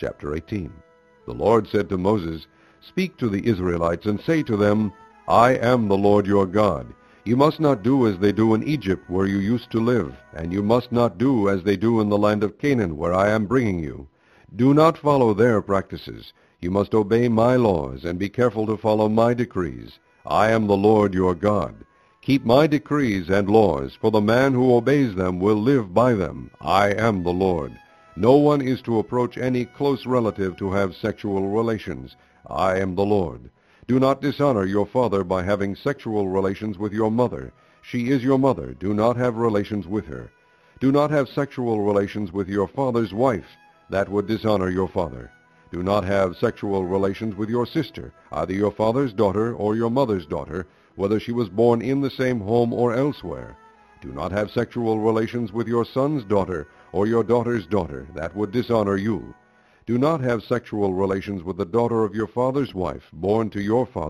Chapter 18. The Lord said to Moses, "Speak to the Israelites and say to them, I am the Lord your God. You must not do as they do in Egypt where you used to live, and you must not do as they do in the land of Canaan where I am bringing you. Do not follow their practices. You must obey my laws and be careful to follow my decrees. I am the Lord your God. Keep my decrees and laws, for the man who obeys them will live by them. I am the Lord. No one is to approach any close relative to have sexual relations. I am the Lord. Do not dishonor your father by having sexual relations with your mother. She is your mother. Do not have relations with her. Do not have sexual relations with your father's wife. That would dishonor your father. Do not have sexual relations with your sister, either your father's daughter or your mother's daughter, whether she was born in the same home or elsewhere. Do not have sexual relations with your son's daughter or your daughter's daughter. That would dishonor you. Do not have sexual relations with the daughter of your father's wife, born to your father.